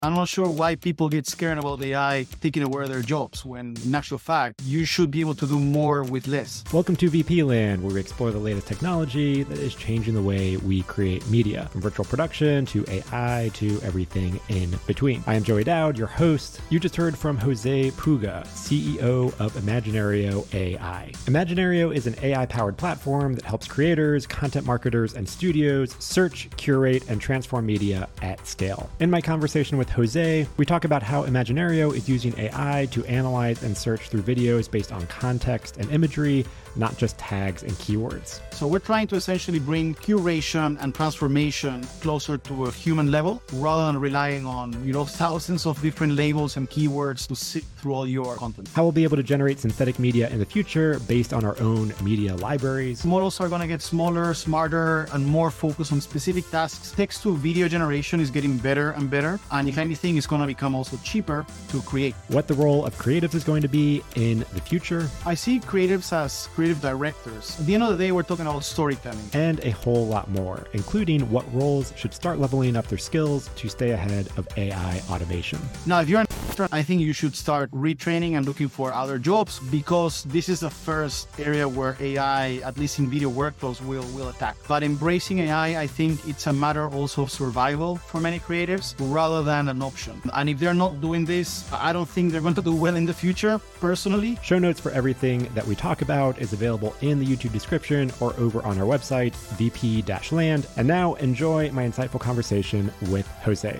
I'm not sure why people get scared about AI taking away their jobs when, in actual fact, you should be able to do more with less. Welcome to VP Land, where we explore the latest technology that is changing the way we create media, from virtual production to AI to everything in between. I am Joey Dowd, your host. You just heard from Jose Puga, CEO of Imaginario AI. Imaginario is an AI-powered platform that helps creators, content marketers, and studios search, curate, and transform media at scale. In my conversation with Jose, we talk about how Imaginario is using AI to analyze and search through videos based on context and imagery, not just tags and keywords. So we're trying to essentially bring curation and transformation closer to a human level, rather than relying on, thousands of different labels and keywords to sit through all your content. How we'll be able to generate synthetic media in the future based on our own media libraries. Models are going to get smaller, smarter, and more focused on specific tasks. Text to video generation is getting better and better, and if anything, it's going to become also cheaper to create. What the role of creatives is going to be in the future. I see creatives as creative directors. At the end of the day, we're talking about storytelling. And a whole lot more, including what roles should start leveling up their skills to stay ahead of AI automation. Now, if you're an actor, I think you should start retraining and looking for other jobs, because this is the first area where AI, at least in video workflows, will attack. But embracing AI, I think it's a matter also of survival for many creatives rather than an option. And if they're not doing this, I don't think they're going to do well in the future, personally. Show notes for everything that we talk about is available in the YouTube description or over on our website, vp-land. And now enjoy my insightful conversation with Jose.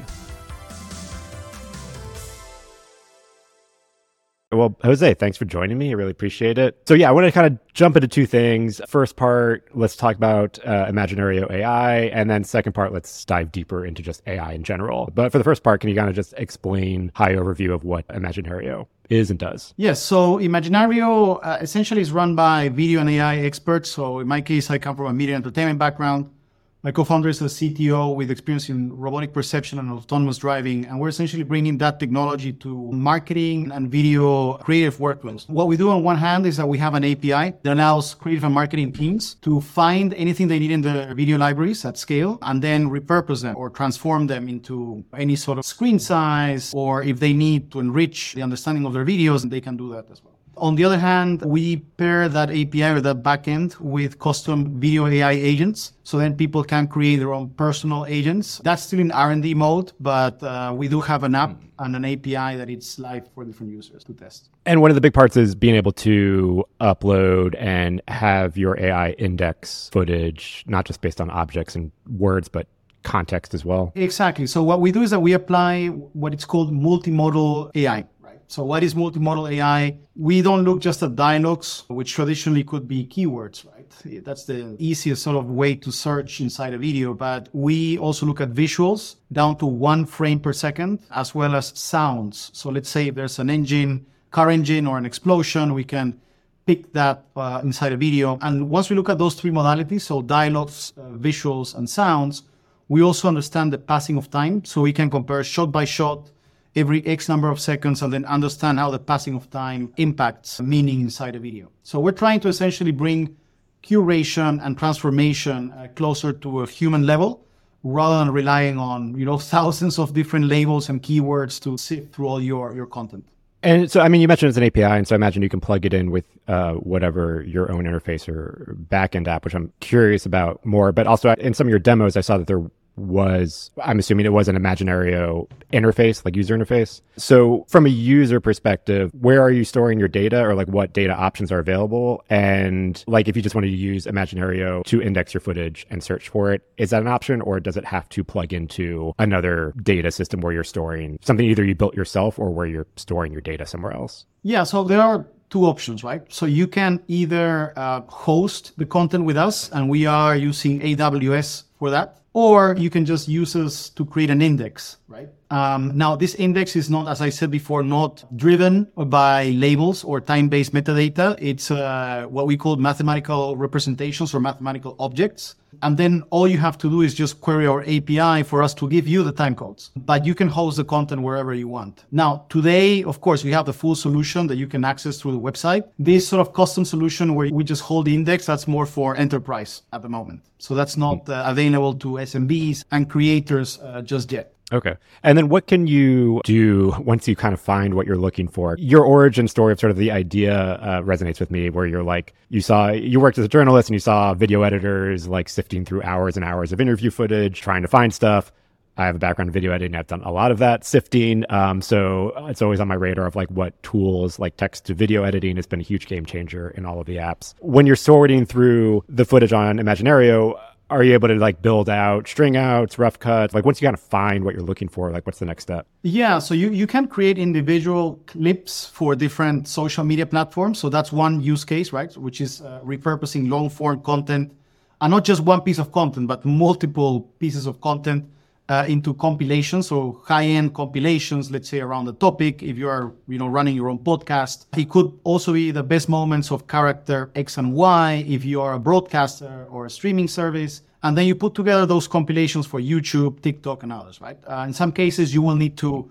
Well, Jose, thanks for joining me. I really appreciate it. So yeah, I want to kind of jump into two things. First part, let's talk about Imaginario AI. And then second part, let's dive deeper into just AI in general. But for the first part, can you kind of just explain high overview of what Imaginario is and does? Yes. So Imaginario essentially is run by video and AI experts. So in my case, I come from a media entertainment background. My co-founder is a CTO with experience in robotic perception and autonomous driving, and we're essentially bringing that technology to marketing and video creative workflows. What we do on one hand is that we have an API that allows creative and marketing teams to find anything they need in the video libraries at scale and then repurpose them or transform them into any sort of screen size, or if they need to enrich the understanding of their videos, they can do that as well. On the other hand, we pair that API or that backend with custom video AI agents, so then people can create their own personal agents. That's still in R&D mode, but we do have an app and an API that it's live for different users to test. And one of the big parts is being able to upload and have your AI index footage, not just based on objects and words, but context as well. Exactly. So what we do is that we apply what it's called multimodal AI. So what is multimodal AI? We don't look just at dialogues, which traditionally could be keywords, right? That's the easiest sort of way to search inside a video. But we also look at visuals down to 1 frame per second, as well as sounds. So let's say if there's an engine, car engine, or an explosion, we can pick that inside a video. And once we look at those three modalities, so dialogues, visuals, and sounds, we also understand the passing of time. So we can compare shot by shot every X number of seconds and then understand how the passing of time impacts meaning inside a video. So we're trying to essentially bring curation and transformation closer to a human level, rather than relying on, thousands of different labels and keywords to sift through all your content. And so, I mean, you mentioned it's an API, and so I imagine you can plug it in with whatever your own interface or backend app, which I'm curious about more. But also in some of your demos, I saw that there was, I'm assuming it was an Imaginario interface, like user interface. So from a user perspective, where are you storing your data, or like what data options are available? And like if you just wanted to use Imaginario to index your footage and search for it, is that an option, or does it have to plug into another data system where you're storing something either you built yourself or where you're storing your data somewhere else? Yeah, so there are two options, right? So you can either host the content with us, and we are using AWS for that, or you can just use us to create an index, right? Now, this index is not, as I said before, not driven by labels or time-based metadata. It's what we call mathematical representations or mathematical objects. And then all you have to do is just query our API for us to give you the time codes. But you can host the content wherever you want. Now, today, of course, we have the full solution that you can access through the website. This sort of custom solution where we just hold the index, that's more for enterprise at the moment. So that's not available to SMBs and creators just yet. Okay. And then what can you do once you kind of find what you're looking for? Your origin story of sort of the idea resonates with me, where you're like, you worked as a journalist and you saw video editors like sifting through hours and hours of interview footage, trying to find stuff. I have a background in video editing. I've done a lot of that sifting. So it's always on my radar of like what tools like text to video editing has been a huge game changer in all of the apps. When you're sorting through the footage on Imaginario, are you able to like build out string outs, rough cuts? Like once you kind of find what you're looking for, like what's the next step? Yeah, so you can create individual clips for different social media platforms. So that's one use case, right? Which is repurposing long form content, and not just one piece of content, but multiple pieces of content into compilations, so high-end compilations, let's say around the topic. If you are, running your own podcast, it could also be the best moments of character X and Y if you are a broadcaster or a streaming service. And then you put together those compilations for YouTube, TikTok, and others, right? In some cases, you will need to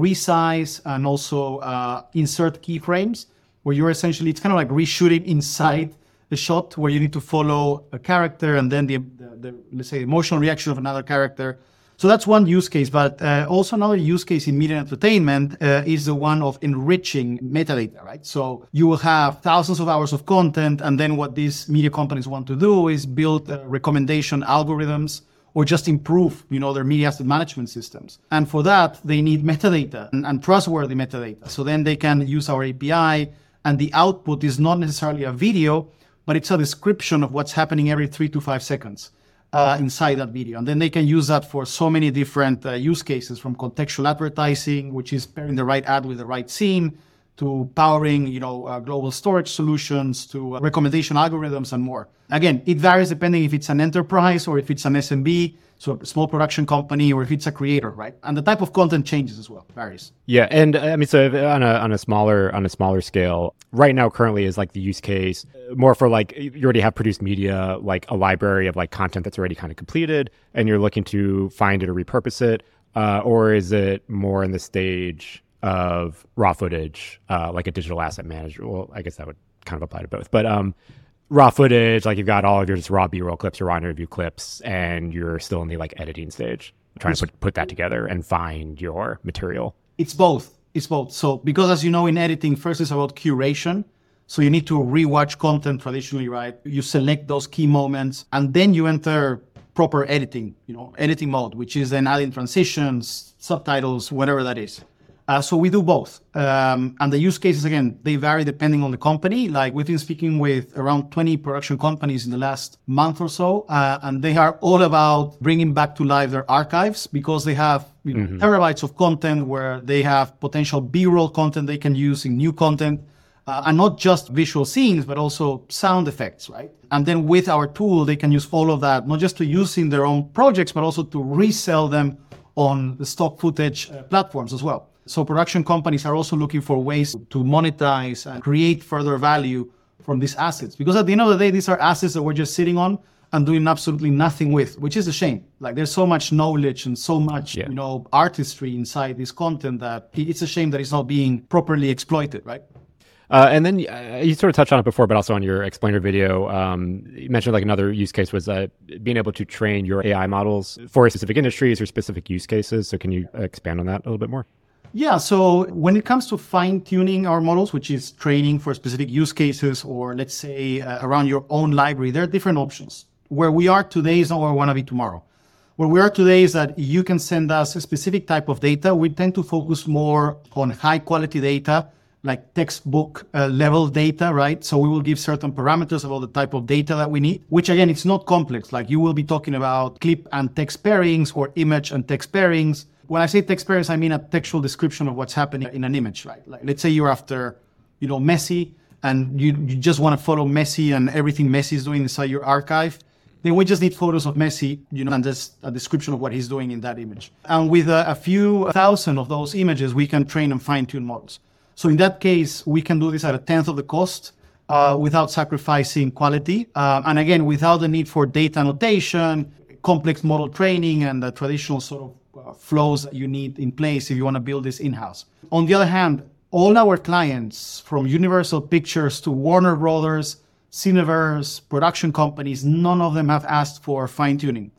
resize and also insert keyframes where you're essentially, it's kind of like reshooting inside the shot where you need to follow a character and then the let's say, emotional reaction of another character. So that's one use case, but also another use case in media and entertainment is the one of enriching metadata, right? So you will have thousands of hours of content, and then what these media companies want to do is build recommendation algorithms or just improve, their media asset management systems. And for that, they need metadata and trustworthy metadata. So then they can use our API, and the output is not necessarily a video, but it's a description of what's happening every 3 to 5 seconds. Inside that video. And then they can use that for so many different use cases, from contextual advertising, which is pairing the right ad with the right scene, to powering, global storage solutions, to recommendation algorithms and more. Again, it varies depending if it's an enterprise or if it's an SMB, so a small production company, or if it's a creator, right? And the type of content changes as well, varies. Yeah, and I mean, so on a smaller scale, right now currently is like the use case more for like you already have produced media, like a library of like content that's already kind of completed, and you're looking to find it or repurpose it, or is it more in the stage of raw footage, like a digital asset manager? Well, I guess that would kind of apply to both, but raw footage, like you've got all of your just raw B-roll clips, your raw interview clips, and you're still in the like editing stage, trying to put that together and find your material. It's both. So because as you know, in editing, first it's about curation. So you need to rewatch content traditionally, right? You select those key moments, and then you enter proper editing, editing mode, which is then adding transitions, subtitles, whatever that is. So we do both. And the use cases, again, they vary depending on the company. Like we've been speaking with around 20 production companies in the last month or so, and they are all about bringing back to life their archives because they have terabytes of content where they have potential B-roll content they can use in new content, and not just visual scenes, but also sound effects, right? And then with our tool, they can use all of that, not just to use in their own projects, but also to resell them on the stock footage platforms as well. So production companies are also looking for ways to monetize and create further value from these assets. Because at the end of the day, these are assets that we're just sitting on and doing absolutely nothing with, which is a shame. Like there's so much knowledge and so much, artistry inside this content that it's a shame that it's not being properly exploited, right? And then you sort of touched on it before, but also on your explainer video, you mentioned like another use case was being able to train your AI models for specific industries or specific use cases. So can you expand on that a little bit more? Yeah, so when it comes to fine-tuning our models, which is training for specific use cases, or let's say around your own library, there are different options. Where we are today is not where we want to be tomorrow. Where we are today is that you can send us a specific type of data. We tend to focus more on high-quality data, like textbook level data, right? So we will give certain parameters about the type of data that we need, which again, it's not complex. Like you will be talking about clip and text pairings or image and text pairings. When I say text pairings, I mean a textual description of what's happening in an image, right? Like let's say you're after, Messi, and you just want to follow Messi and everything Messi is doing inside your archive. Then we just need photos of Messi, and just a description of what he's doing in that image. And with a few thousand of those images, we can train and fine-tune models. So in that case, we can do this at 1/10 of the cost without sacrificing quality. And again, without the need for data annotation, complex model training, and the traditional sort of flows that you need in place if you want to build this in-house. On the other hand, all our clients, from Universal Pictures to Warner Brothers, Cineverse, production companies, none of them have asked for fine-tuning.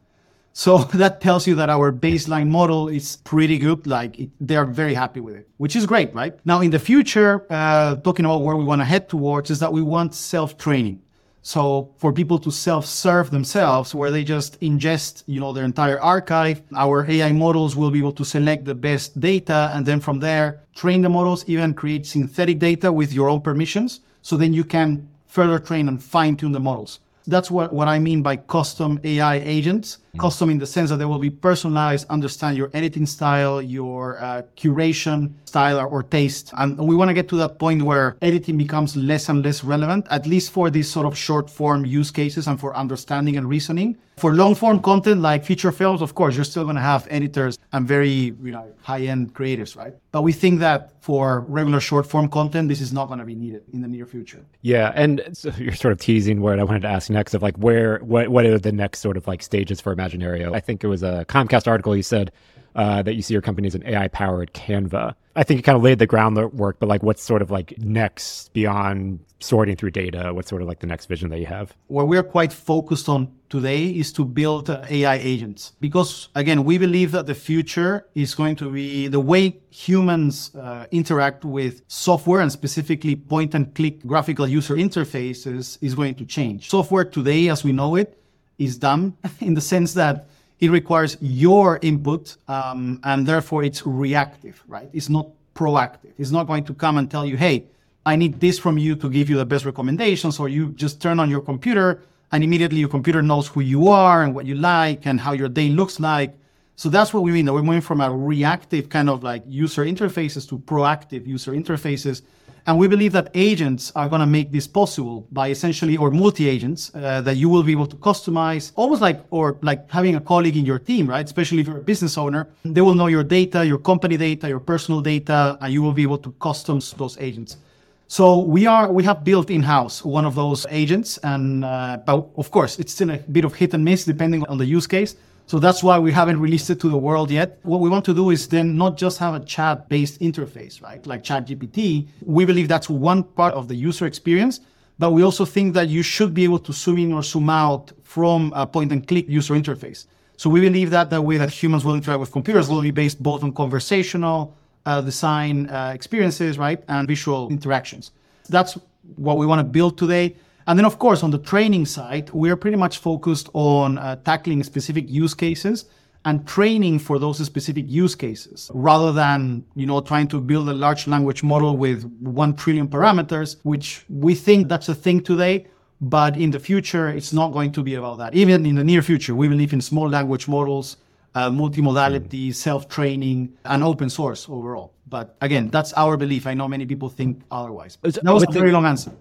So that tells you that our baseline model is pretty good. They are very happy with it, which is great, right? Now, in the future, talking about where we want to head towards is that we want self-training. So for people to self-serve themselves, where they just ingest, their entire archive, our AI models will be able to select the best data. And then from there, train the models, even create synthetic data with your own permissions. So then you can further train and fine tune the models. That's what I mean by custom AI agents. Custom in the sense that they will be personalized, understand your editing style, your curation style or taste. And we want to get to that point where editing becomes less and less relevant, at least for these sort of short form use cases and for understanding and reasoning. For long form content like feature films, of course, you're still going to have editors and very high-end creatives, right? But we think that for regular short form content, this is not going to be needed in the near future. Yeah, and so you're sort of teasing what I wanted to ask next of what are the next sort of stages for Imaginario. I think it was a Comcast article you said that you see your company as an AI-powered Canva. I think you kind of laid the groundwork, but what's sort of next beyond sorting through data? What's sort of the next vision that you have? What we're quite focused on today is to build AI agents. Because again, we believe that the future is going to be the way humans interact with software and specifically point and click graphical user interfaces is going to change. Software today, as we know it, is dumb in the sense that it requires your input, and therefore it's reactive, right? It's not proactive. It's not going to come and tell you, hey, I need this from you to give you the best recommendations, or you just turn on your computer and immediately your computer knows who you are and what you like and how your day looks like. So that's what we mean. We're moving from a reactive kind of user interfaces to proactive user interfaces. And we believe that agents are going to make this possible by essentially, or multi-agents that you will be able to customize, almost like having a colleague in your team, right? Especially if you're a business owner, they will know your data, your company data, your personal data, and you will be able to custom those agents. So we have built in-house one of those agents, and but of course it's still a bit of hit and miss depending on the use case. So that's why we haven't released it to the world yet. What we want to do is then not just have a chat-based interface, right? Like ChatGPT. We believe that's one part of the user experience, but we also think that you should be able to zoom in or zoom out from a point-and-click user interface. So we believe that the way that humans will interact with computers will be based both on conversational design experiences, right, and visual interactions. That's what we want to build today. And then, of course, on the training side, we are pretty much focused on tackling specific use cases and training for those specific use cases, rather than trying to build a large language model with 1 trillion parameters, which we think that's a thing today. But in the future, it's not going to be about that. Even in the near future, we believe in small language models, multimodality, self-training, and open source overall. But again, that's our belief. I know many people think otherwise. That was a very long answer.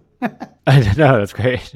No, that's great.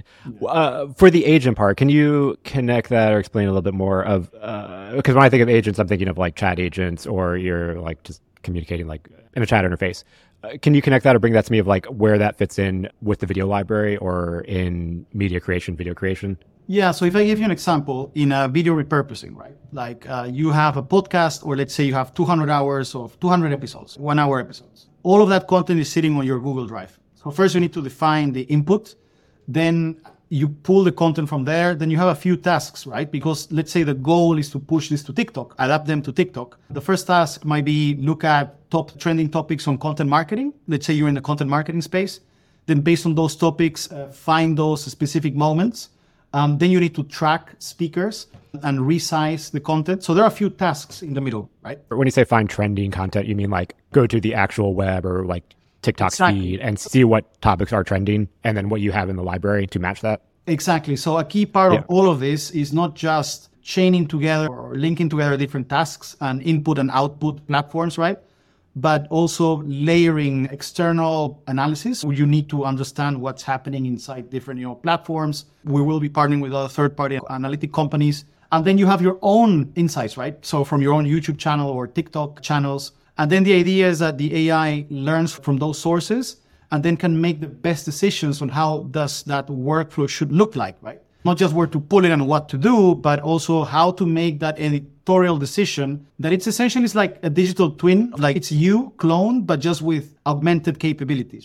For the agent part, can you connect that or explain a little bit more of, because when I think of agents, I'm thinking of chat agents, or you're just communicating in a chat interface. Can you connect that or bring that to me of where that fits in with the video library or in media creation, video creation? Yeah, so if I give you an example in video repurposing, right? You have a podcast, or let's say you have 200 hours of 200 episodes, 1 hour episodes. All of that content is sitting on your Google Drive. So first you need to define the input, then you pull the content from there, then you have a few tasks, right? Because let's say the goal is to push this to TikTok, adapt them to TikTok. The first task might be look at top trending topics on content marketing. Let's say you're in the content marketing space. Then based on those topics, find those specific moments. Then you need to track speakers and resize the content. So there are a few tasks in the middle, right? When you say find trending content, you mean go to the actual web or TikTok feed and see what topics are trending and then what you have in the library to match that? Exactly. So a key part of all of this is not just chaining together or linking together different tasks and input and output platforms, right? But also layering external analysis. You need to understand what's happening inside different platforms. We will be partnering with other third-party analytic companies. And then you have your own insights, right? So from your own YouTube channel or TikTok channels. And then the idea is that the AI learns from those sources and then can make the best decisions on how does that workflow should look like, right? Not just where to pull it and what to do, but also how to make that editorial decision that it's essentially like a digital twin, like it's you cloned, but just with augmented capabilities, right?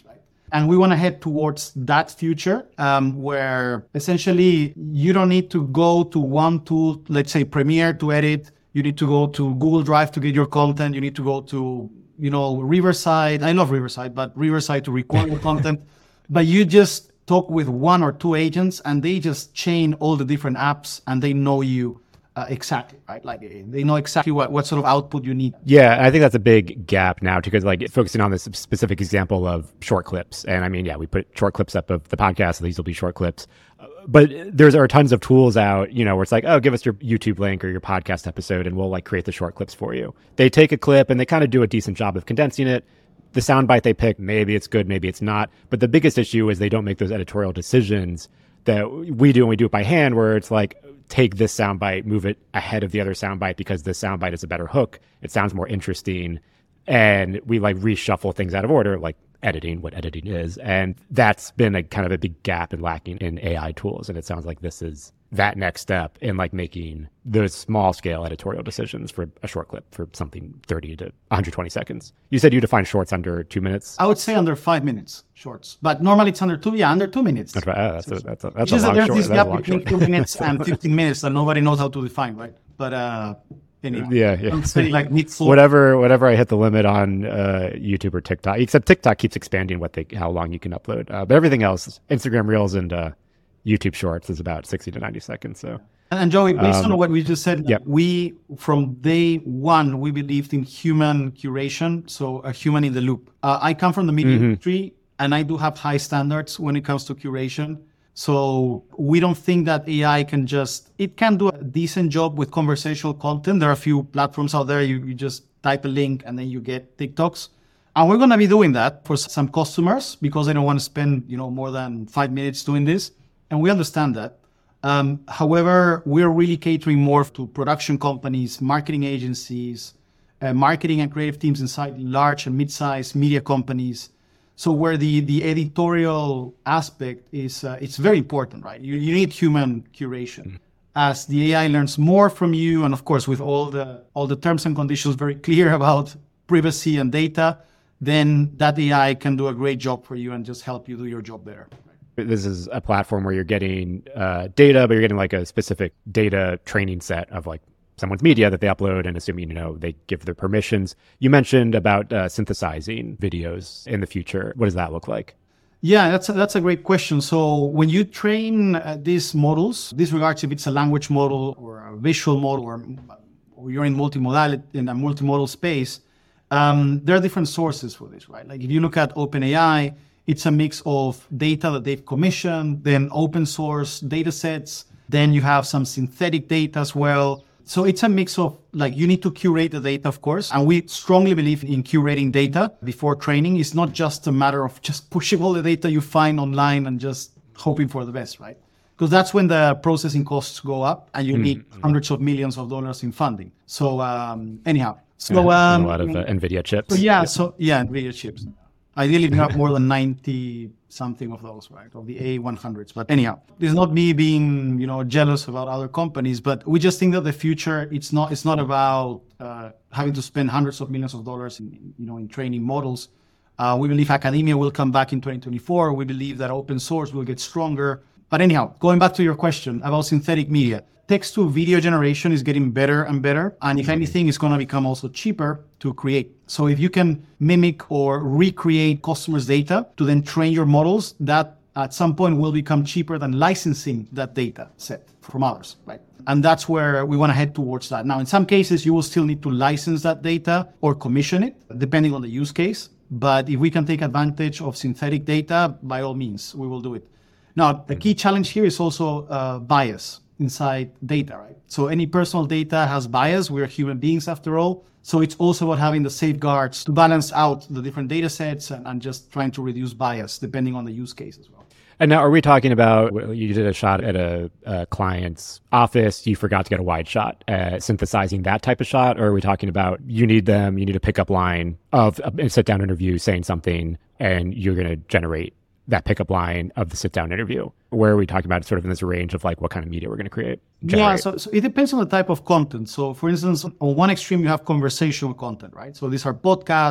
And we want to head towards that future where essentially you don't need to go to one tool, let's say Premiere to edit. You need to go to Google Drive to get your content. You need to go to, Riverside. I love Riverside, but Riverside to record your content. But you just talk with one or two agents and they just chain all the different apps and they know you exactly, right? Like they know exactly what sort of output you need. Yeah, I think that's a big gap now because focusing on this specific example of short clips. And I mean, we put short clips up of the podcast, so these will be short clips. But there are tons of tools out, where it's like, oh, give us your YouTube link or your podcast episode and we'll create the short clips for you. They take a clip and they kind of do a decent job of condensing it. The soundbite they pick, maybe it's good, maybe it's not. But the biggest issue is they don't make those editorial decisions that we do, and we do it by hand, where it's like, take this soundbite, move it ahead of the other soundbite because this soundbite is a better hook. It sounds more interesting. And we reshuffle things out of order, like editing, what editing is. And that's been a kind of a big gap and lacking in AI tools. And it sounds like this is that next step in making those small scale editorial decisions for a short clip for something 30 to 120 seconds. You said you define shorts under 2 minutes. I would say under 5 minutes shorts, but normally it's under 2 minutes. That's a long there's short. This gap between 2 minutes and 15 minutes that nobody knows how to define, right? But anyway, yeah. Say whatever I hit the limit on YouTube or TikTok, except TikTok keeps expanding how long you can upload. But everything else, Instagram Reels and YouTube Shorts is about 60 to 90 seconds. So, and Joey, based on what we just said, we from day one we believed in human curation, so a human in the loop. I come from the media industry, and I do have high standards when it comes to curation. So we don't think that AI it can do a decent job with conversational content. There are a few platforms out there. You just type a link and then you get TikToks. And we're going to be doing that for some customers because they don't want to spend, more than 5 minutes doing this. And we understand that. However, we're really catering more to production companies, marketing agencies, marketing and creative teams inside large and mid-sized media companies. So where the editorial aspect is, it's very important, right? You need human curation. As the AI learns more from you, and of course with all the terms and conditions very clear about privacy and data, then that AI can do a great job for you and just help you do your job better. This is a platform where you're getting data, but you're getting a specific data training set of someone's media that they upload, and assuming, they give their permissions. You mentioned about synthesizing videos in the future. What does that look like? Yeah, that's a great question. So when you train these models, disregards if it's a language model or a visual model or you're in a multimodal space, there are different sources for this, right? Like if you look at OpenAI, it's a mix of data that they've commissioned, then open source data sets, then you have some synthetic data as well. So it's a mix of you need to curate the data, of course. And we strongly believe in curating data before training. It's not just a matter of just pushing all the data you find online and just hoping for the best, right? Because that's when the processing costs go up and you need hundreds of millions of dollars in funding. So anyhow. So a lot of NVIDIA chips. NVIDIA chips. Ideally, we have more than 90 something of those, right? Of the A100s. But anyhow, this is not me being, jealous about other companies, but we just think that the future, it's not about having to spend hundreds of millions of dollars in training models. We believe academia will come back in 2024. We believe that open source will get stronger. But anyhow, going back to your question about synthetic media, text to video generation is getting better and better. And if anything, it's going to become also cheaper to create. So if you can mimic or recreate customers' data to then train your models, that at some point will become cheaper than licensing that data set from others, right? And that's where we want to head towards that. Now, in some cases, you will still need to license that data or commission it, depending on the use case. But if we can take advantage of synthetic data, by all means, we will do it. Now, the key challenge here is also bias inside data, right? So any personal data has bias. We're human beings after all. So it's also about having the safeguards to balance out the different data sets and just trying to reduce bias depending on the use case as well. And now, are we talking about, you did a shot at a client's office, you forgot to get a wide shot, synthesizing that type of shot? Or are we talking about you need a pickup line of a sit-down interview saying something, and you're going to generate that pickup line of the sit-down interview? Where are we talking about sort of in this range of what kind of media we're going to create? Yeah, so it depends on the type of content. So for instance, on one extreme, you have conversational content, right? So these are podcasts,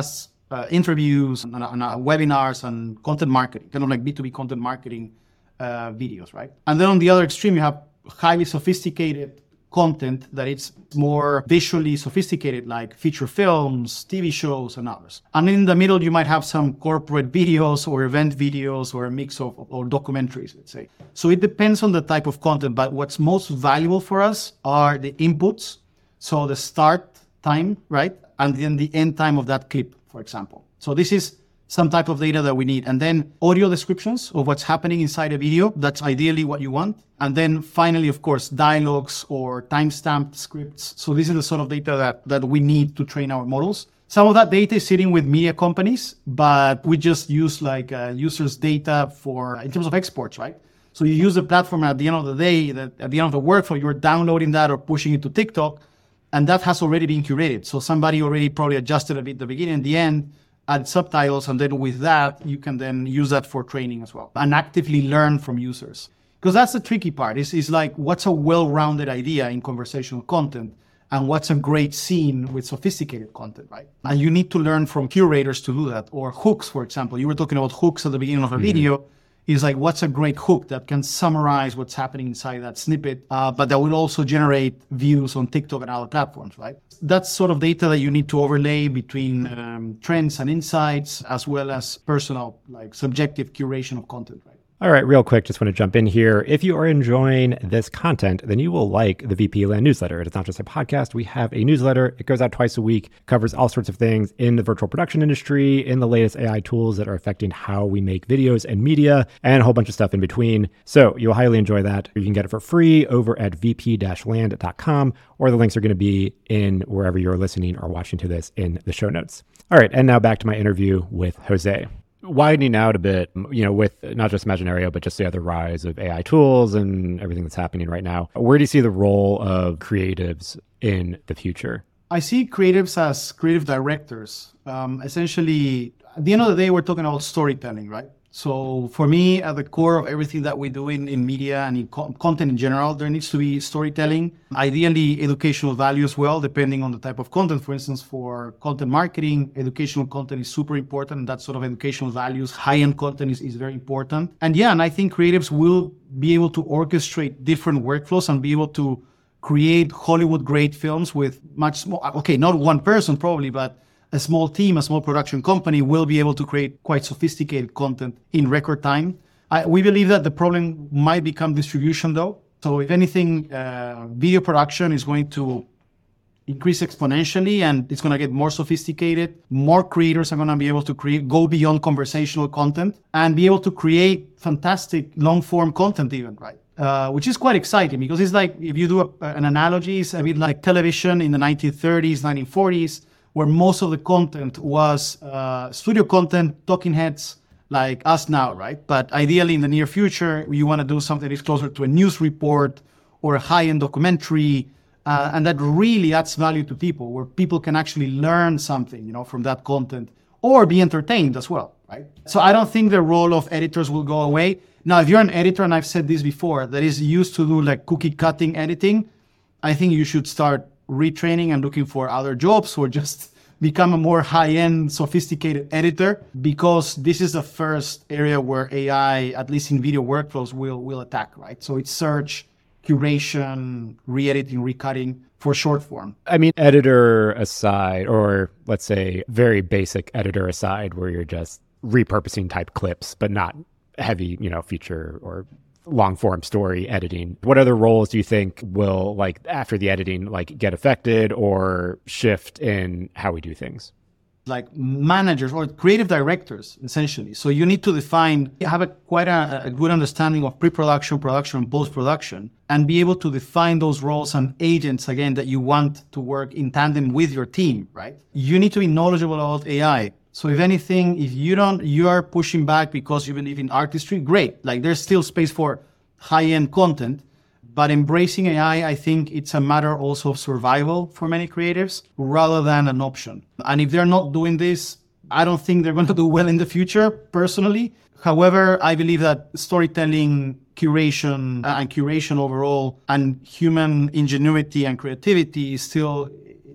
interviews and webinars and content marketing, kind of like B2B content marketing videos, right? And then on the other extreme, you have highly sophisticated content that it's more visually sophisticated, like feature films, TV shows, and others. And in the middle, you might have some corporate videos or event videos or a mix of or documentaries, let's say. So it depends on the type of content, but what's most valuable for us are the inputs. So the start time, right? And then the end time of that clip, for example. So this is some type of data that we need. And then audio descriptions of what's happening inside a video. That's ideally what you want. And then finally, of course, dialogues or timestamped scripts. So this is the sort of data that we need to train our models. Some of that data is sitting with media companies, but we just use like users' data in terms of exports, right? So you use the platform at the end of the day, at the end of the workflow, you're downloading that or pushing it to TikTok, and that has already been curated. So somebody already probably adjusted a bit at the beginning and the end, add subtitles, and then with that, you can then use that for training as well and actively learn from users. Because that's the tricky part, is like, what's a well-rounded idea in conversational content and what's a great scene with sophisticated content, right? And you need to learn from curators to do that. Or hooks, for example. You were talking about hooks at the beginning of a video. Is like, what's a great hook that can summarize what's happening inside that snippet, but that will also generate views on TikTok and other platforms, right? That's sort of data that you need to overlay between trends and insights, as well as personal, like subjective curation of content, right? All right, real quick, just want to jump in here. If you are enjoying this content, then you will like the VP Land newsletter. It's not just a podcast. We have a newsletter. It goes out twice a week, covers all sorts of things in the virtual production industry, in the latest AI tools that are affecting how we make videos and media, and a whole bunch of stuff in between. So you'll highly enjoy that. You can get it for free over at vp-land.com, or the links are going to be in wherever you're listening or watching to this in the show notes. All right, and now back to my interview with Jose. Widening out a bit, with not just Imaginario, but just the other rise of AI tools and everything that's happening right now, where do you see the role of creatives in the future? I see creatives as creative directors. Essentially, at the end of the day, we're talking about storytelling, right? So for me, at the core of everything that we do in media and in content in general, there needs to be storytelling, ideally educational value as well, depending on the type of content. For instance, for content marketing, educational content is super important. That sort of educational values, high-end content is very important. And I think creatives will be able to orchestrate different workflows and be able to create Hollywood-grade films with much more, not one person probably, but a small team, a small production company will be able to create quite sophisticated content in record time. We believe that the problem might become distribution though. So if anything, video production is going to increase exponentially and it's going to get more sophisticated. More creators are going to be able to go beyond conversational content and be able to create fantastic long form content even, right? Which is quite exciting because it's like, if you do an analogy, it's a bit like television in the 1930s, 1940s, where most of the content was studio content, talking heads like us now, right? But ideally in the near future, you want to do something that is closer to a news report or a high-end documentary, and that really adds value to people, where people can actually learn something, from that content or be entertained as well, right? So I don't think the role of editors will go away. Now, if you're an editor, and I've said this before, that is used to do like cookie cutting editing, I think you should start retraining and looking for other jobs or just become a more high-end, sophisticated editor, because this is the first area where AI, at least in video workflows, will attack, right? So it's search, curation, re-editing, recutting for short form. I mean, editor aside, or let's say very basic editor aside, where you're just repurposing type clips, but not heavy, feature or long form story editing. What other roles do you think will, like, after the editing, like, get affected or shift in how we do things? Like managers or creative directors, essentially. So you need to have quite a good understanding of pre-production, production, and post-production, and be able to define those roles and agents, again, that you want to work in tandem with your team, right? You need to be knowledgeable about AI. So if anything, if you are pushing back because you believe in artistry, great. Like, there's still space for high-end content, but embracing AI, I think it's a matter also of survival for many creatives rather than an option. And if they're not doing this, I don't think they're going to do well in the future, personally. However, I believe that storytelling, curation overall, and human ingenuity and creativity is still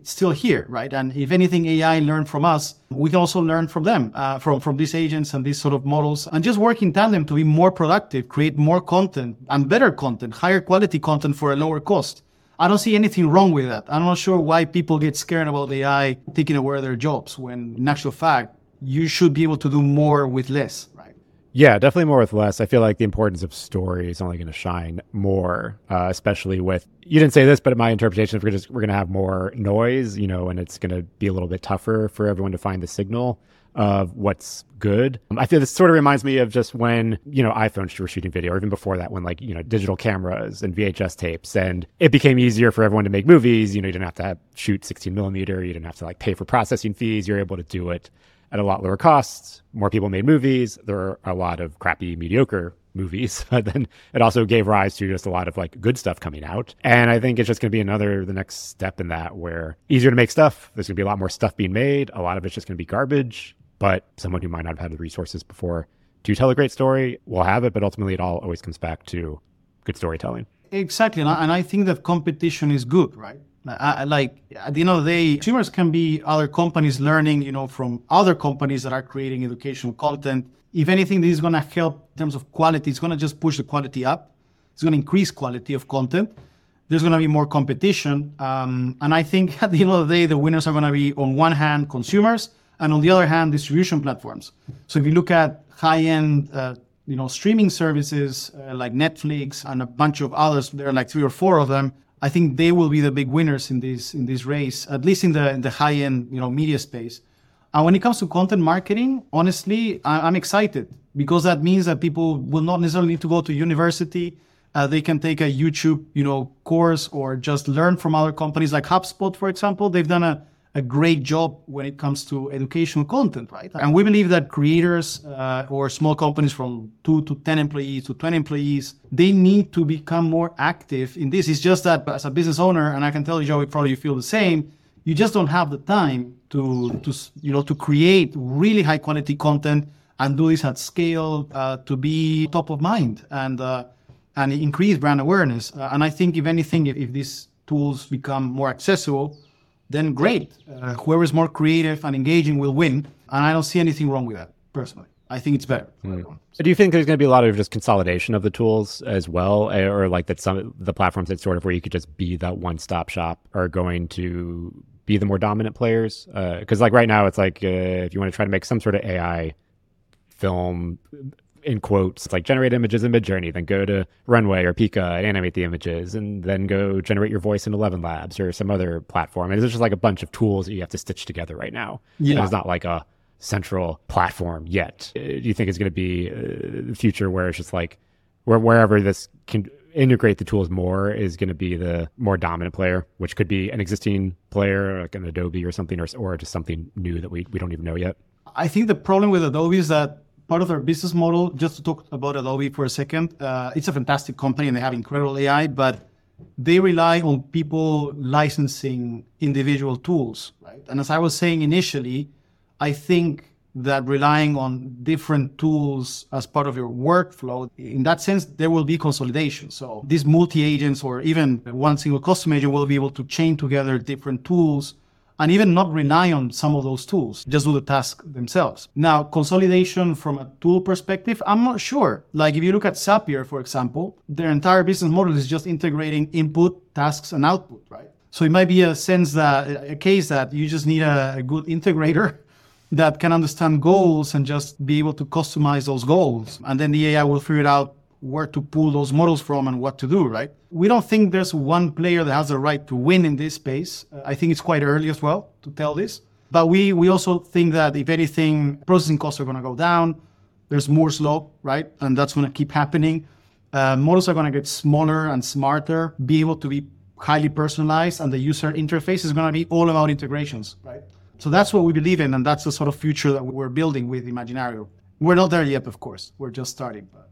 still here, right? And if anything, AI learned from us, we can also learn from them, from these agents and these sort of models, and just work in tandem to be more productive, create more content and better content, higher quality content for a lower cost. I don't see anything wrong with that. I'm not sure why people get scared about AI taking away their jobs when, in actual fact, you should be able to do more with less, right? Yeah, definitely more with less. I feel like the importance of story is only going to shine more, especially with, you didn't say this, but my interpretation is we're going to have more noise, and it's going to be a little bit tougher for everyone to find the signal of what's good. I feel this sort of reminds me of just when, iPhones were shooting video, or even before that, when digital cameras and VHS tapes, and it became easier for everyone to make movies. You didn't have to shoot 16 millimeter. You didn't have to pay for processing fees. You're able to do it at a lot lower costs. More people made movies. There are a lot of crappy, mediocre movies. But then it also gave rise to just a lot of good stuff coming out. And I think it's just going to be the next step in that, where easier to make stuff. There's going to be a lot more stuff being made. A lot of it's just going to be garbage. But someone who might not have had the resources before to tell a great story will have it. But ultimately, it all always comes back to good storytelling. Exactly. And I think that competition is good, right? At the end of the day, consumers can be other companies learning, from other companies that are creating educational content. If anything, this is going to help in terms of quality. It's going to just push the quality up. It's going to increase quality of content. There's going to be more competition. And I think at the end of the day, the winners are going to be, on one hand, consumers, and on the other hand, distribution platforms. So if you look at high-end, streaming services like Netflix and a bunch of others, there are 3 or 4 of them. I think they will be the big winners in this race, at least in the high-end media space. And when it comes to content marketing, honestly, I'm excited, because that means that people will not necessarily need to go to university. They can take a YouTube course, or just learn from other companies like HubSpot, for example. They've done a great job when it comes to educational content, right? And we believe that creators or small companies from 2 to 10 employees to 20 employees, they need to become more active in this. It's just that as a business owner, and I can tell you, Joey, probably you feel the same, you just don't have the time to create really high quality content and do this at scale, to be top of mind and increase brand awareness. And I think, if anything, if these tools become more accessible, then great. Whoever is more creative and engaging will win. And I don't see anything wrong with that, personally. I think it's better for everyone. Do you think there's going to be a lot of just consolidation of the tools as well? Or that some of the platforms that sort of where you could just be that one-stop shop are going to be the more dominant players? Because right now, it's if you want to try to make some sort of AI film, in quotes, it's generate images in Midjourney, then go to Runway or Pika and animate the images, and then go generate your voice in ElevenLabs or some other platform. And there's just a bunch of tools that you have to stitch together right now. Yeah. And it's not a central platform yet. Do you think it's going to be the future where it's just wherever this can integrate the tools more is going to be the more dominant player, which could be an existing player like an Adobe or something, or just something new that we don't even know yet? I think the problem with Adobe is that part of their business model, just to talk about Adobe for a second, it's a fantastic company and they have incredible AI, but they rely on people licensing individual tools, right? And as I was saying initially, I think that relying on different tools as part of your workflow, in that sense, there will be consolidation. So these multi-agents, or even one single custom agent, will be able to chain together different tools and even not rely on some of those tools, just do the task themselves. Now, consolidation from a tool perspective, I'm not sure. If you look at Zapier, for example, their entire business model is just integrating input, tasks, and output, right? So it might be a case that you just need a good integrator that can understand goals and just be able to customize those goals. And then the AI will figure out where to pull those models from and what to do, right? We don't think there's one player that has the right to win in this space. I think it's quite early as well to tell this. But we also think that, if anything, processing costs are going to go down. There's Moore's law, right? And that's going to keep happening. Models are going to get smaller and smarter, be able to be highly personalized, and the user interface is going to be all about integrations, right? So that's what we believe in, and that's the sort of future that we're building with Imaginario. We're not there yet, of course. We're just starting, but...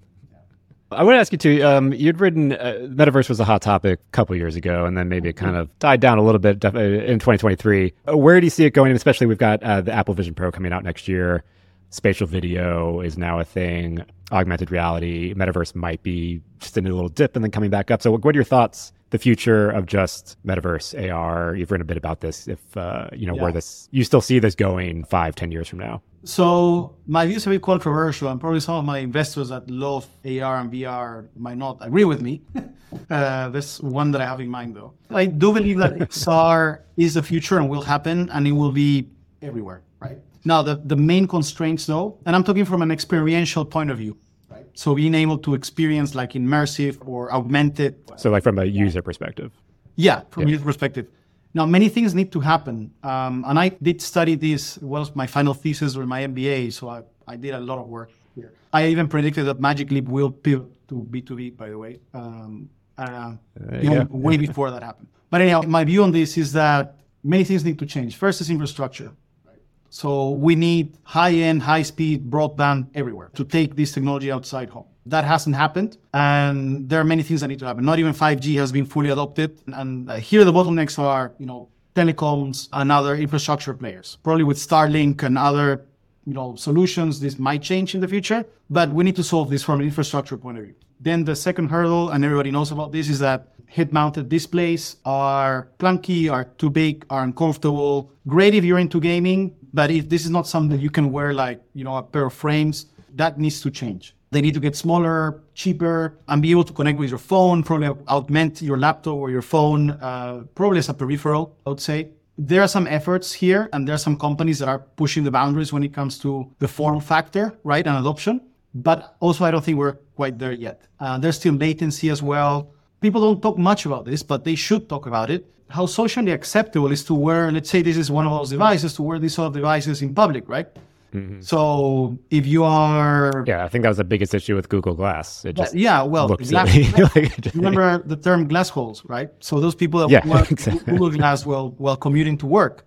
I want to ask you too, you'd written Metaverse was a hot topic a couple years ago, and then maybe it kind of died down a little bit in 2023. Where do you see it going? And especially we've got the Apple Vision Pro coming out next year. Spatial video is now a thing. Augmented reality. Metaverse might be just in a little dip and then coming back up. So what are your thoughts the future of just metaverse, AR? You've written a bit about this. If, where you still see this going 5-10 years from now? So my view is a bit controversial, and probably some of my investors that love AR and VR might not agree with me. There's one that I have in mind, though. I do believe that XR is the future and will happen, and it will be everywhere, right? Now, the main constraints, though, and I'm talking from an experiential point of view, right? So being able to experience like immersive or augmented. So like from a user perspective. Yeah, from a user perspective. Now, many things need to happen. And I did study this. It was my final thesis or my MBA, so I did a lot of work here. I even predicted that Magic Leap will pivot to B2B, by the way, way before that happened. But anyhow, my view on this is that many things need to change. First is infrastructure. So we need high-end, high-speed broadband everywhere to take this technology outside home. That hasn't happened, and there are many things that need to happen. Not even 5G has been fully adopted, and here the bottlenecks are, telecoms and other infrastructure players. Probably with Starlink and other, solutions, this might change in the future, but we need to solve this from an infrastructure point of view. Then the second hurdle, and everybody knows about this, is that head-mounted displays are clunky, are too big, are uncomfortable. Great if you're into gaming, but if this is not something that you can wear like, a pair of frames, that needs to change. They need to get smaller, cheaper, and be able to connect with your phone, probably augment your laptop or your phone, probably as a peripheral, I would say. There are some efforts here, and there are some companies that are pushing the boundaries when it comes to the form factor, right, and adoption. But also, I don't think we're quite there yet. There's still latency as well. People don't talk much about this, but they should talk about it. How socially acceptable is to wear, let's say this is one of those devices, to wear these sort of devices in public, right? Mm-hmm. So if you are... Yeah, I think that was the biggest issue with Google Glass. It just remember the term glass holes, right? So those people that wear Google Glass while commuting to work.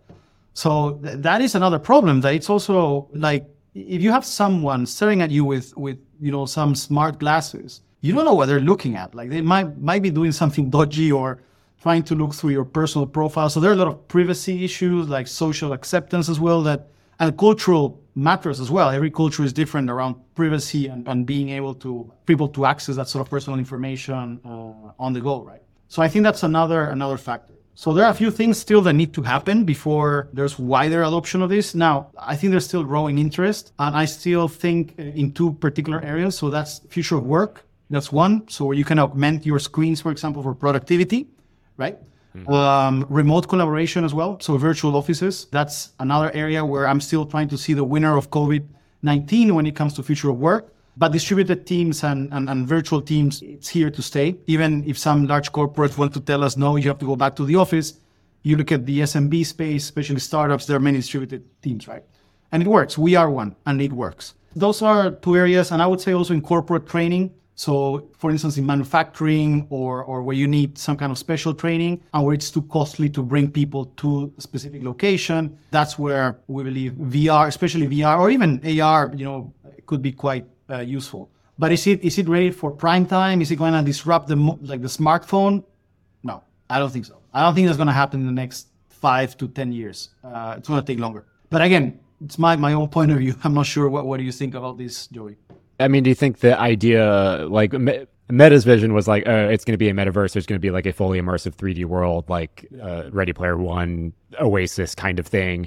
So that is another problem, that it's also like, if you have someone staring at you with some smart glasses, you don't know what they're looking at. Like they might be doing something dodgy or trying to look through your personal profile. So there are a lot of privacy issues, like social acceptance as well, and cultural matters as well. Every culture is different around privacy and being able to people to access that sort of personal information on the go, right? So I think that's another factor. So there are a few things still that need to happen before there's wider adoption of this. Now, I think there's still growing interest, and I still think in two particular areas. So that's future of work. That's one. So where you can augment your screens, for example, for productivity, right? Mm-hmm. Remote collaboration as well. So virtual offices. That's another area where I'm still trying to see the winner of COVID-19 when it comes to future of work. But distributed teams and virtual teams, it's here to stay. Even if some large corporates want to tell us, no, you have to go back to the office. You look at the SMB space, especially startups, there are many distributed teams, right? And it works. We are one, and it works. Those are two areas. And I would say also in corporate training. So, for instance, in manufacturing or where you need some kind of special training and where it's too costly to bring people to a specific location, that's where we believe VR, especially VR or even AR, could be quite useful. But is it ready for prime time? Is it going to disrupt the smartphone? No, I don't think so. I don't think that's going to happen in the next 5 to 10 years. It's going to take longer. But again, it's my own point of view. I'm not sure. What do you think about this, Joey? I mean, do you think the idea, like Meta's vision was like, it's going to be a metaverse. There's going to be like a fully immersive 3D world, like Ready Player One, Oasis kind of thing.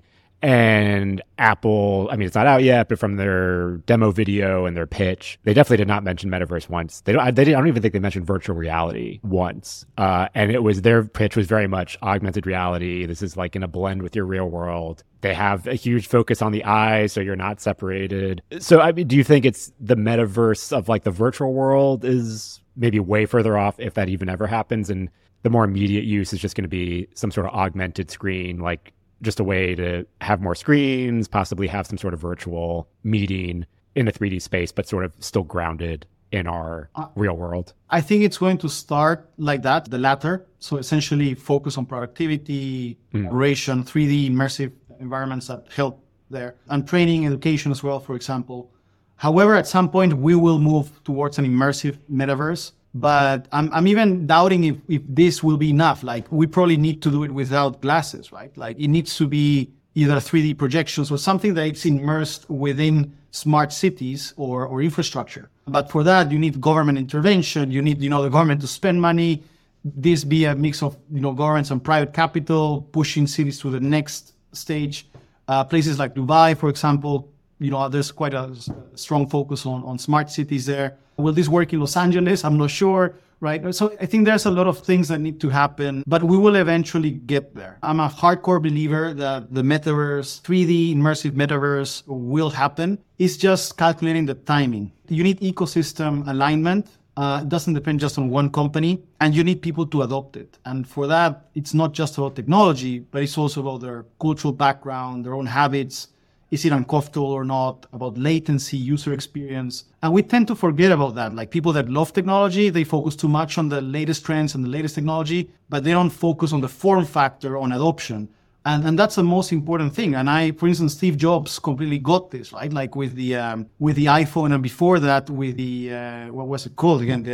And Apple, I mean, it's not out yet, but from their demo video and their pitch, they definitely did not mention metaverse once. I don't even think they mentioned virtual reality once. And their pitch was very much augmented reality. This is like going to blend with your real world. They have a huge focus on the eye, so you're not separated. So, I mean, do you think it's the metaverse of like the virtual world is maybe way further off if that even ever happens? And the more immediate use is just going to be some sort of augmented screen, like just a way to have more screens, possibly have some sort of virtual meeting in the 3D space, but sort of still grounded in our real world? I think it's going to start like that, the latter. So essentially focus on productivity, collaboration, 3D immersive environments that help there, and training, education as well, for example. However, at some point, we will move towards an immersive metaverse. But I'm even doubting if this will be enough. Like, we probably need to do it without glasses, right? Like, it needs to be either 3D projections or something that it's immersed within smart cities or infrastructure. But for that, you need government intervention. You need, the government to spend money. this be a mix of, governments and private capital pushing cities to the next stage. Places like Dubai, for example, there's quite a strong focus on smart cities there. Will this work in Los Angeles? I'm not sure, right? So I think there's a lot of things that need to happen, but we will eventually get there. I'm a hardcore believer that the metaverse, 3D immersive metaverse will happen. It's just calculating the timing. You need ecosystem alignment. It doesn't depend just on one company, and you need people to adopt it. And for that, it's not just about technology, but it's also about their cultural background, their own habits. Is it uncomfortable or not? About latency, user experience. And we tend to forget about that. Like people that love technology, they focus too much on the latest trends and the latest technology, but they don't focus on the form factor, on adoption. And that's the most important thing. And for instance, Steve Jobs completely got this, right? Like with the iPhone, and before that with the, what was it called again?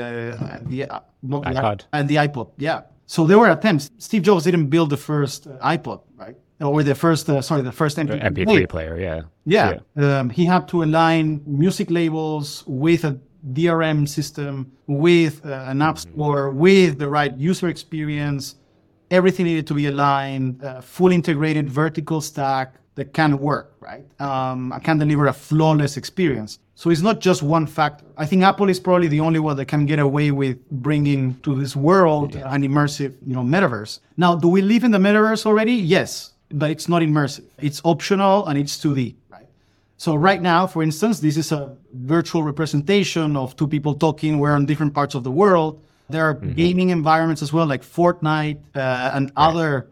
iPod. And the iPod, yeah. So there were attempts. Steve Jobs didn't build the first iPod, right? Or the first MP3 player, yeah. Yeah. He had to align music labels with a DRM system, with an app store, with the right user experience. Everything needed to be aligned, full integrated vertical stack that can work, right? Can deliver a flawless experience. So it's not just one factor. I think Apple is probably the only one that can get away with bringing to this world an immersive, metaverse. Now, do we live in the metaverse already? Yes, but it's not immersive. It's optional and it's 2D, right? So right now, for instance, this is a virtual representation of two people talking. We're in different parts of the world. There are gaming environments as well, like Fortnite and other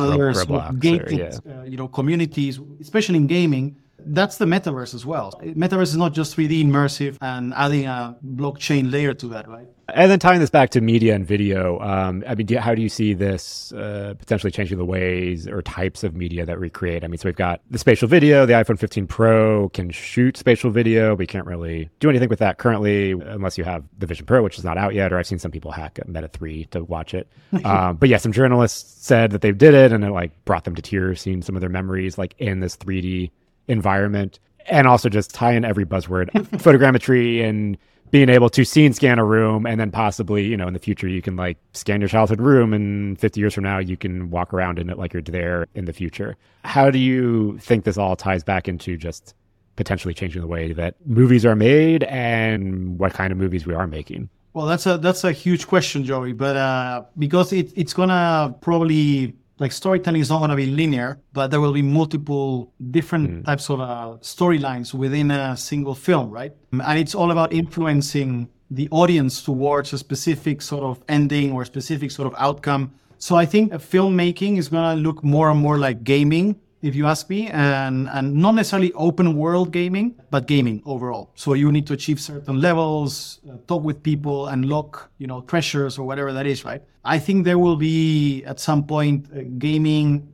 gaming, communities, especially in gaming. That's the metaverse as well. Metaverse is not just 3D immersive and adding a blockchain layer to that, right? And then tying this back to media and video, how do you see this potentially changing the ways or types of media that we create? I mean, so we've got the spatial video. The iPhone 15 Pro can shoot spatial video. We can't really do anything with that currently unless you have the Vision Pro, which is not out yet, or I've seen some people hack Meta 3 to watch it. But yeah, some journalists said that they did it and it brought them to tears, seeing some of their memories in this 3D environment. And also just tie in every buzzword, photogrammetry and being able to see and scan a room, and then possibly, in the future, you can scan your childhood room, and 50 years from now, you can walk around in it like you're there in the future. How do you think this all ties back into just potentially changing the way that movies are made and what kind of movies we are making? Well, that's a huge question, Joey, but because it's gonna probably storytelling is not going to be linear, but there will be multiple different types of storylines within a single film, right? And it's all about influencing the audience towards a specific sort of ending or a specific sort of outcome. So I think filmmaking is going to look more and more like gaming, if you ask me, and not necessarily open world gaming, but gaming overall. So you need to achieve certain levels, talk with people, unlock, treasures or whatever that is, right? I think there will be at some point gaming,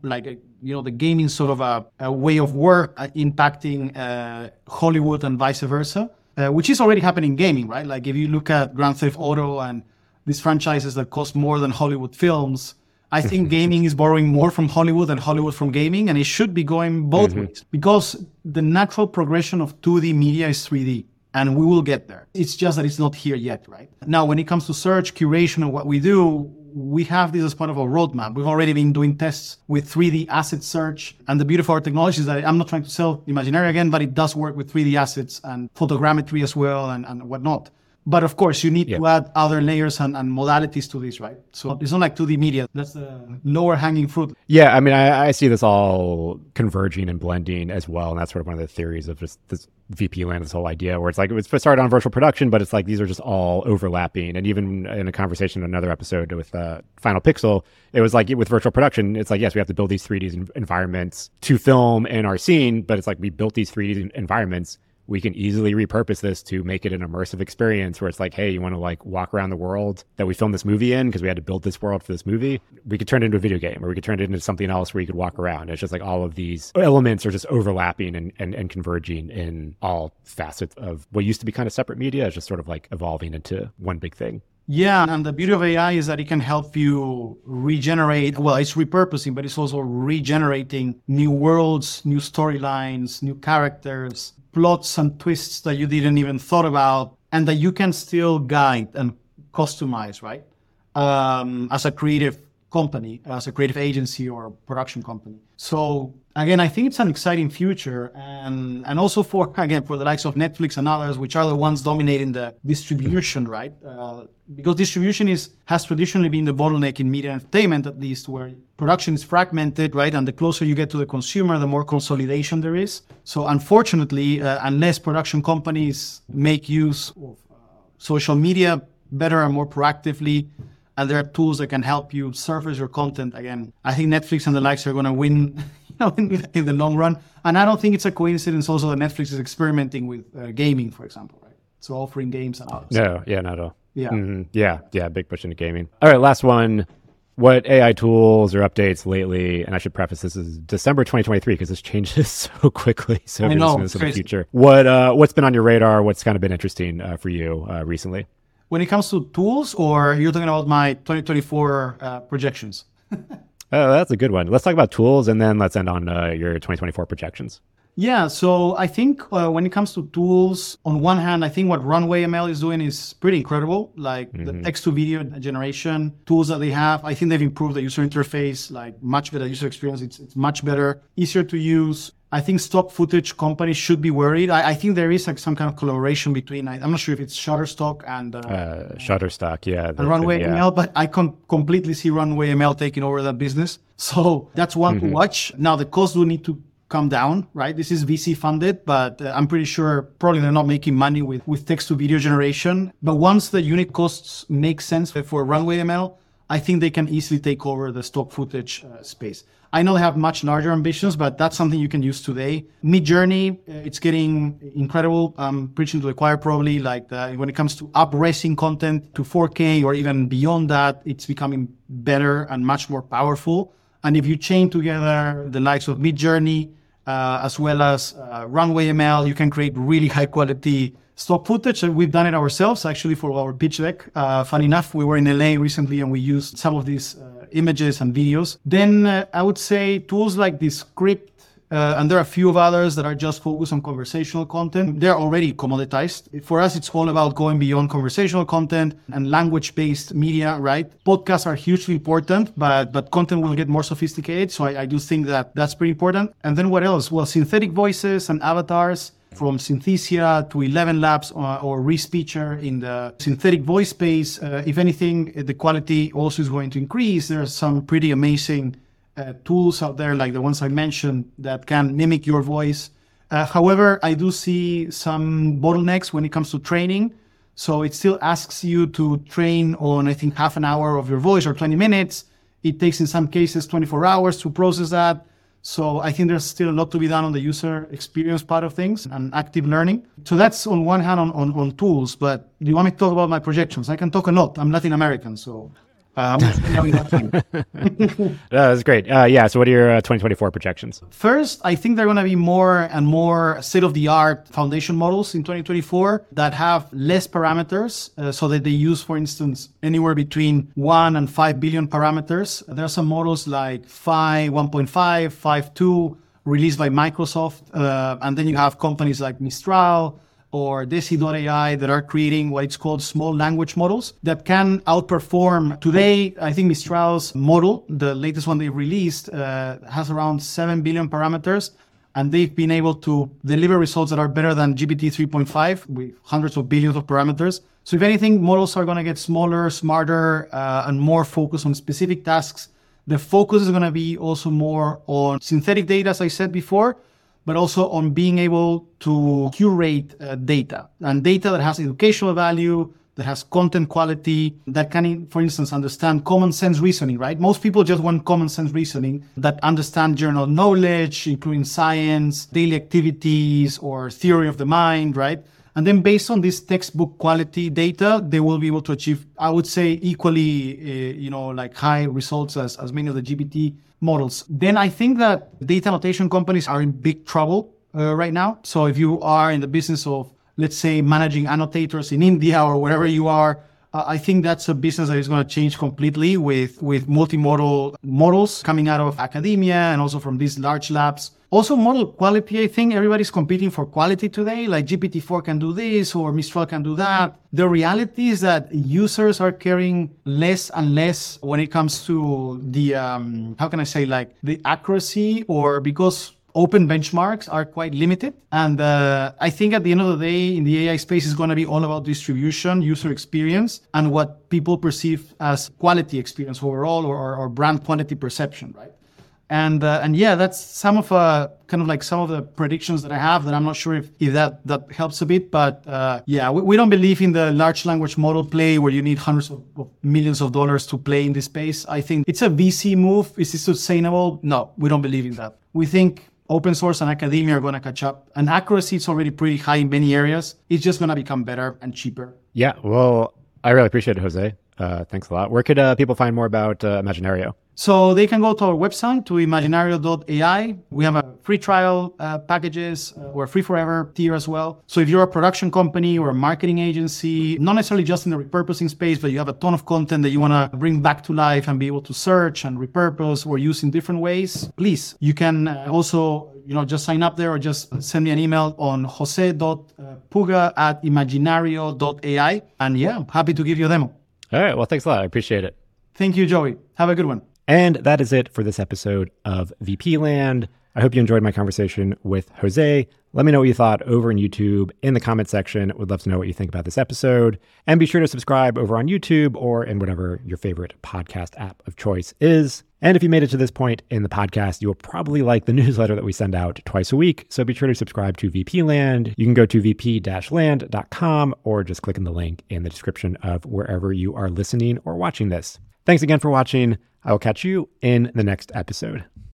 the gaming sort of a way of work impacting Hollywood and vice versa, which is already happening in gaming, right? Like if you look at Grand Theft Auto and these franchises that cost more than Hollywood films, I think gaming is borrowing more from Hollywood than Hollywood from gaming, and it should be going both ways because the natural progression of 2D media is 3D, and we will get there. It's just that it's not here yet, right? Now, when it comes to search, curation, and what we do, we have this as part of a roadmap. We've already been doing tests with 3D asset search, and the beauty of our technology is that I'm not trying to sell Imaginary again, but it does work with 3D assets and photogrammetry as well and whatnot. But of course, you need to add other layers and modalities to this, right? So it's not like 2D media. That's the lower hanging fruit. Yeah, I mean, I see this all converging and blending as well. And that's sort of one of the theories of just this VP land, this whole idea where it was started on virtual production, but it's these are just all overlapping. And even in a conversation in another episode with Final Pixel, it was with virtual production, it's yes, we have to build these 3D environments to film in our scene, but it's we built these 3D environments. We can easily repurpose this to make it an immersive experience where it's hey, you want to walk around the world that we filmed this movie in because we had to build this world for this movie. We could turn it into a video game, or we could turn it into something else where you could walk around. It's just all of these elements are just overlapping and converging in all facets of what used to be kind of separate media. It's just sort of evolving into one big thing. Yeah, and the beauty of AI is that it can help you regenerate. Well, it's repurposing, but it's also regenerating new worlds, new storylines, new characters, plots and twists that you didn't even thought about, and that you can still guide and customize, right? as a creative company, as a creative agency or production company. So again, I think it's an exciting future, and also for the likes of Netflix and others, which are the ones dominating the distribution, right? Because distribution has traditionally been the bottleneck in media and entertainment, at least, where production is fragmented, right? And the closer you get to the consumer, the more consolidation there is. So unfortunately, unless production companies make use of social media better and more proactively, and there are tools that can help you surface your content, again, I think Netflix and the likes are going to win in the long run. And I don't think it's a coincidence also that Netflix is experimenting with gaming, for example, right? So offering games and others. No, yeah, not at all. Yeah. Yeah, big push into gaming. All right, last one. What AI tools or updates lately, and I should preface this is December 2023 because this changes so quickly. So I know, it's in the future. What's been on your radar? What's kind of been interesting for you recently? When it comes to tools, or you're talking about my 2024 projections? Oh, that's a good one. Let's talk about tools, and then let's end on your 2024 projections. Yeah, so I think when it comes to tools, on one hand, I think what Runway ML is doing is pretty incredible. Like the text-to-video generation tools that they have, I think they've improved the user interface, like much better user experience. It's much better, easier to use. I think stock footage companies should be worried. I think there is like some kind of collaboration between, I'm not sure if it's Shutterstock and Shutterstock, yeah. And Runway ML, but I can completely see Runway ML taking over that business. So that's one to watch. Now the costs do need to come down, right? This is VC funded, but I'm pretty sure probably they're not making money with text to video generation. But once the unit costs make sense for Runway ML, I think they can easily take over the stock footage space. I know they have much larger ambitions, but that's something you can use today. Midjourney, it's getting incredible. I'm preaching to the choir probably, like when it comes to up-resing content to 4K or even beyond that, it's becoming better and much more powerful. And if you chain together the likes of Midjourney, as well as Runway ML, you can create really high quality stock footage. And we've done it ourselves actually for our pitch deck. Funny enough, we were in LA recently and we used some of these images and videos. Then I would say tools like Descript, and there are a few of others that are just focused on conversational content. They're already commoditized. For us, it's all about going beyond conversational content and language-based media, right? Podcasts are hugely important, but content will get more sophisticated. So I do think that that's pretty important. And then what else? Well, synthetic voices and avatars, from Synthesia to 11 Labs or Respeecher in the synthetic voice space. If anything, the quality also is going to increase. There are some pretty amazing tools out there, like the ones I mentioned, that can mimic your voice. However, I do see some bottlenecks when it comes to training. So it still asks you to train on, I think, half an hour of your voice or 20 minutes. It takes, in some cases, 24 hours to process that. So I think there's still a lot to be done on the user experience part of things and active learning. So that's on one hand on tools, but do you want me to talk about my projections? I can talk a lot. I'm Latin American, so... That's great. So what are your 2024 projections? First, I think there are going to be more and more state-of-the-art foundation models in 2024 that have less parameters, so that they use, for instance, anywhere between 1 and 5 billion parameters. There are some models like Phi 1.5, Phi 2, released by Microsoft, and then you have companies like Mistral or Desi.ai that are creating what it's called small language models that can outperform. Today, I think Mistral's model, the latest one they released, has around 7 billion parameters, and they've been able to deliver results that are better than GPT 3.5 with hundreds of billions of parameters. So if anything, models are going to get smaller, smarter, and more focused on specific tasks. The focus is going to be also more on synthetic data, as I said before, but also on being able to curate data, and data that has educational value, that has content quality, that can, for instance, understand common sense reasoning, right? Most people just want common sense reasoning that understand general knowledge, including science, daily activities, or theory of the mind, right? And then based on this textbook quality data, they will be able to achieve, I would say, equally, like high results as many of the GPT models. Then I think that data annotation companies are in big trouble right now. So if you are in the business of, let's say, managing annotators in India or wherever you are, I think that's a business that is going to change completely with multimodal models coming out of academia and also from these large labs. Also, model quality, I think everybody's competing for quality today. Like GPT-4 can do this or Mistral can do that. The reality is that users are caring less and less when it comes to the, the accuracy, or because open benchmarks are quite limited. And I think at the end of the day, in the AI space, is going to be all about distribution, user experience, and what people perceive as quality experience overall, or brand quality perception, right? And that's some of some of the predictions that I have, that I'm not sure if that helps a bit. But we don't believe in the large language model play where you need hundreds of millions of dollars to play in this space. I think it's a VC move. Is it sustainable? No, we don't believe in that. We think open source and academia are going to catch up. And accuracy is already pretty high in many areas. It's just going to become better and cheaper. Yeah, well, I really appreciate it, Jose. Thanks a lot. Where could people find more about Imaginario? So they can go to our website, to imaginario.ai. We have a free trial packages. We're free forever tier as well. So if you're a production company or a marketing agency, not necessarily just in the repurposing space, but you have a ton of content that you want to bring back to life and be able to search and repurpose or use in different ways, please, you can also just sign up there, or just send me an email on jose.puga@imaginario.ai. And I'm happy to give you a demo. All right. Well, thanks a lot. I appreciate it. Thank you, Joey. Have a good one. And that is it for this episode of VP Land. I hope you enjoyed my conversation with Jose. Let me know what you thought over on YouTube in the comment section. Would love to know what you think about this episode. And be sure to subscribe over on YouTube or in whatever your favorite podcast app of choice is. And if you made it to this point in the podcast, you will probably like the newsletter that we send out twice a week. So be sure to subscribe to VP Land. You can go to vp-land.com or just click on the link in the description of wherever you are listening or watching this. Thanks again for watching. I will catch you in the next episode.